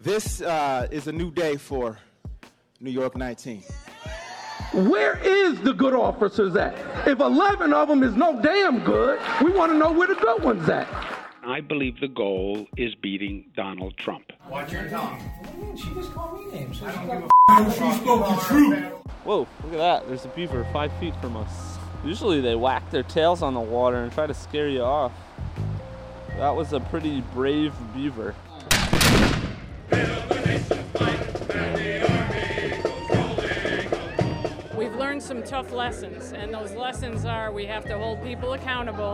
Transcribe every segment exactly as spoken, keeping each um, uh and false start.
This uh, is a new day for New York nineteen. Where is the good officers at? If eleven of them is no damn good, we want to know where the good ones at. I believe the goal is beating Donald Trump. Watch your tongue. What do you mean? She just called me names. So I she don't got give a f*** she spoke the truth. Whoa, look at that. There's a beaver five feet from us. Usually they whack their tails on the water and try to scare you off. That was a pretty brave beaver. We've learned some tough lessons, and those lessons are we have to hold people accountable.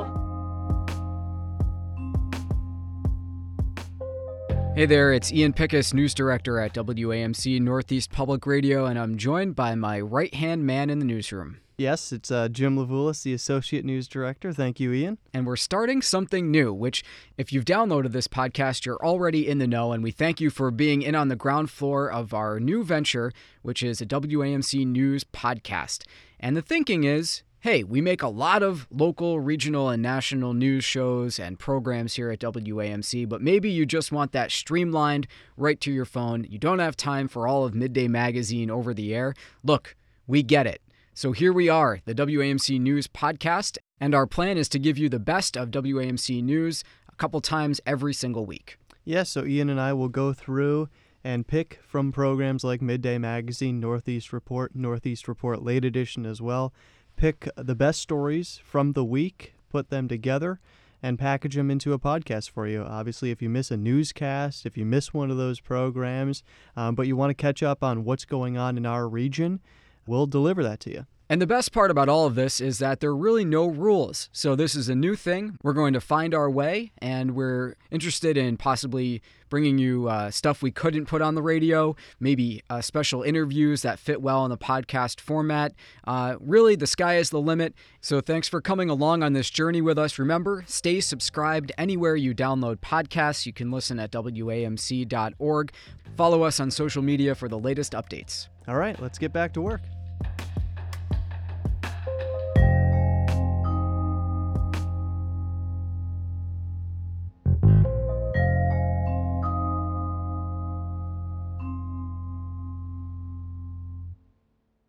Hey there, it's Ian Pickus, news director at W A M C Northeast Public Radio, and I'm joined by my right-hand man in the newsroom. Yes, it's uh, Jim Levulis, the Associate News Director. Thank you, Ian. And we're starting something new, which, if you've downloaded this podcast, you're already in the know, and we thank you for being in on the ground floor of our new venture, which is a W A M C News podcast. And the thinking is, hey, we make a lot of local, regional, and national news shows and programs here at W A M C, but maybe you just want that streamlined right to your phone. You don't have time for all of Midday Magazine over the air. Look, we get it. So here we are, the W A M C News Podcast, and our plan is to give you the best of W A M C News a couple times every single week. Yes, so Ian and I will go through and pick from programs like Midday Magazine, Northeast Report, Northeast Report Late Edition as well, pick the best stories from the week, put them together, and package them into a podcast for you. Obviously, if you miss a newscast, if you miss one of those programs, um, but you want to catch up on what's going on in our region, we'll deliver that to you. And the best part about all of this is that there are really no rules. So this is a new thing. We're going to find our way, and we're interested in possibly bringing you uh, stuff we couldn't put on the radio, maybe uh, special interviews that fit well in the podcast format. Uh, really, the sky is the limit. So thanks for coming along on this journey with us. Remember, stay subscribed anywhere you download podcasts. You can listen at W A M C dot org. Follow us on social media for the latest updates. All right, let's get back to work.